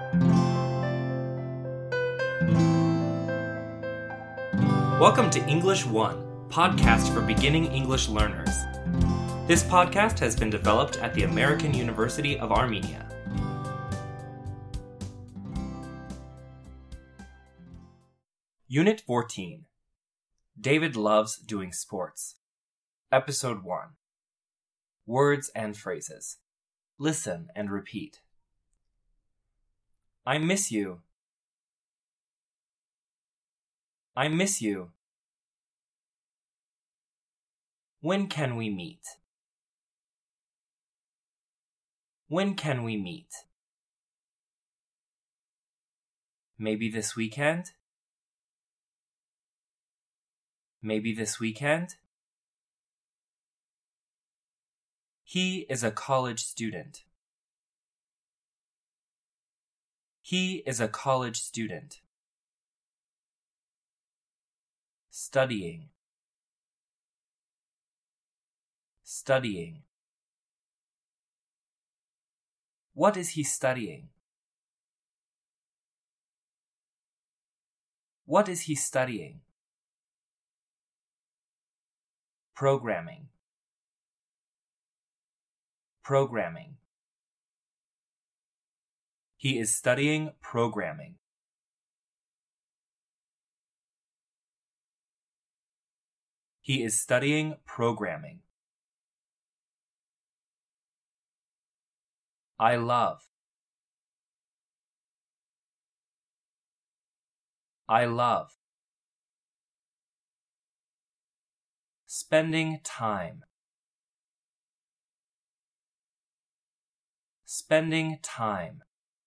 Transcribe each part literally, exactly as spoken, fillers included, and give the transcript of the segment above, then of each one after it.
Welcome to English One, podcast for beginning English learners. This podcast has been developed at the American University of Armenia. Unit fourteen. David loves doing sports. Episode one. Words and phrases. Listen and repeat. I miss you. I miss you. When can we meet? When can we meet? Maybe this weekend? Maybe this weekend? He is a college student. He is a college student. Studying. Studying. What is he studying? What is he studying? Programming. Programming. He is studying programming. He is studying programming. I love. I love. Spending time. Spending time.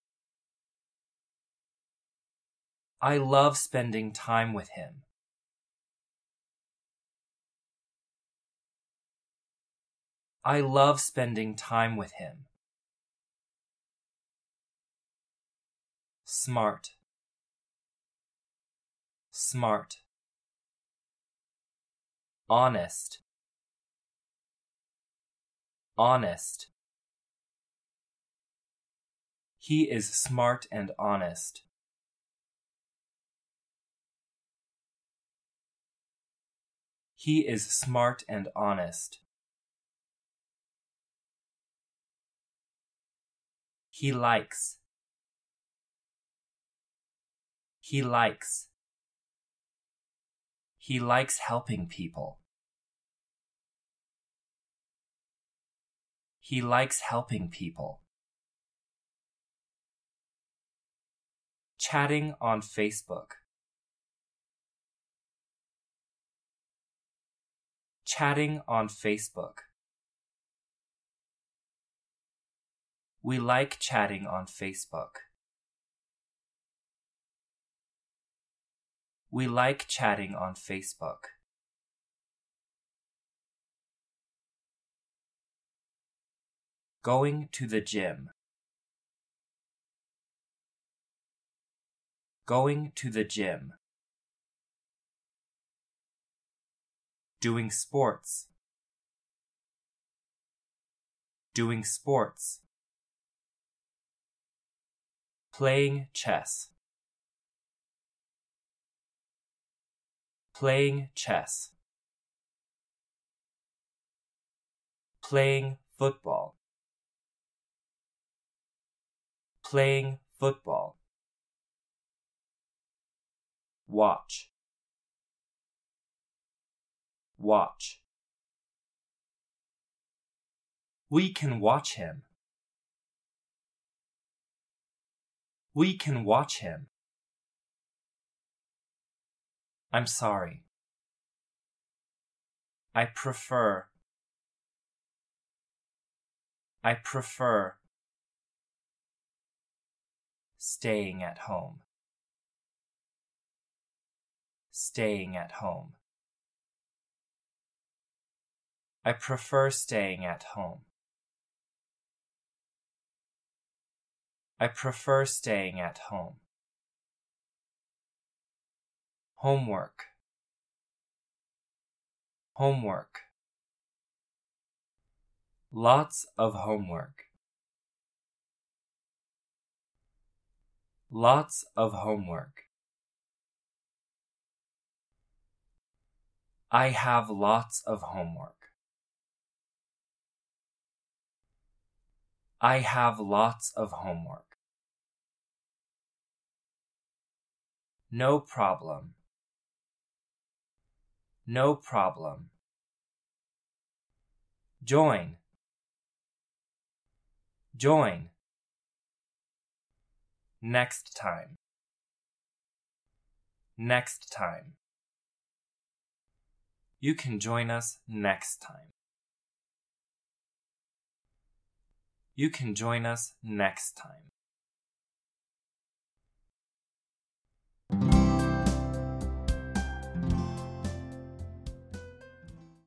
I love spending time with him. I love spending time with him. Smart. Smart. Honest. Honest. He is smart and honest. He is smart and honest. He likes. He likes. He likes helping people. He likes helping people. Chatting on Facebook. Chatting on Facebook. We like chatting on Facebook. We like chatting on Facebook. Going to the gym. Going to the gym. Doing sports. Doing sports. Playing chess. Playing chess. Playing football. Playing football. Watch. Watch. We can watch him. We can watch him. I'm sorry. I prefer. I prefer. Staying at home. Staying at home. I prefer staying at home. I prefer staying at home. Homework. Homework. Lots of homework. Lots of homework. I have lots of homework. I have lots of homework. No problem. No problem. Join. Join. Next time. Next time. You can join us next time. You can join us next time.